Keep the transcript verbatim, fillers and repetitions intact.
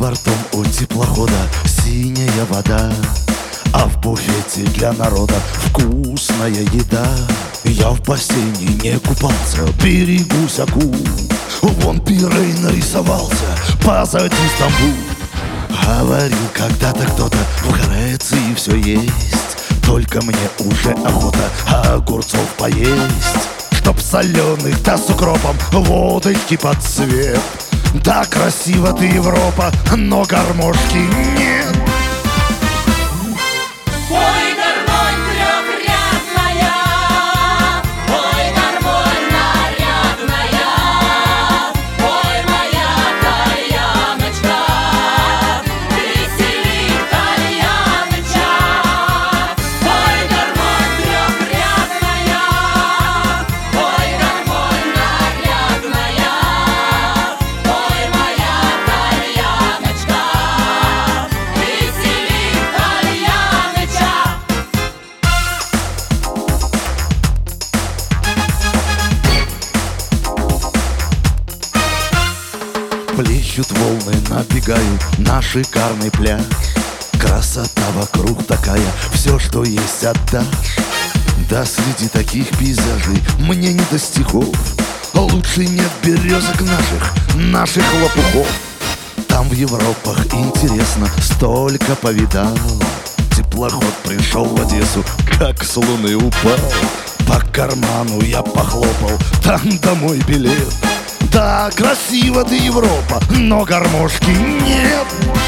бортом у теплохода синяя вода, а в буфете для народа вкусная еда. Я в бассейне не купался, берегусь акул. Вон Пирей нарисовался, позади Стамбул. Говорил когда-то кто-то, в Греции все есть, только мне уже охота огурцов поесть. Чтоб соленых, да с укропом, водочки под цвет. Да, красиво ты, Европа, но гармошки нет. Ой, гармонь трехрядная, ой, гармонь нарядная, ой, моя кальяночка, весели кальяночка. Ой, гармонь трехрядная, ой, гармонь нарядная, ой, моя кальяночка, весели кальяночка. Плещут волны, набегаю на шикарный пляж. Красота вокруг такая, все, что есть, отдашь. Да среди таких пейзажей мне не до стихов. Лучше нет березок наших, наших лопухов. Там в Европах интересно, столько повидал. Теплоход пришел в Одессу, как с луны упал. По карману я похлопал, там домой билет. Да, красиво ты, Европа, но гармошки нет.